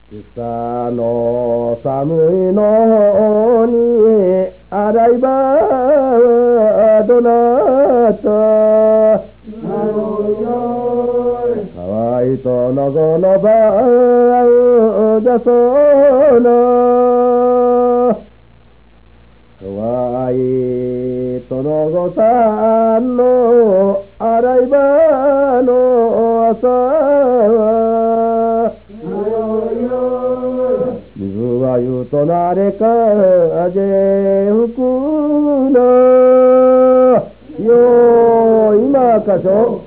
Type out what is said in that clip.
草の寒いの方に洗い場どなた乾いとのごのばだそうな乾いとのごさんの洗い場の朝水はゆとなれ風吹くなよ今かしょ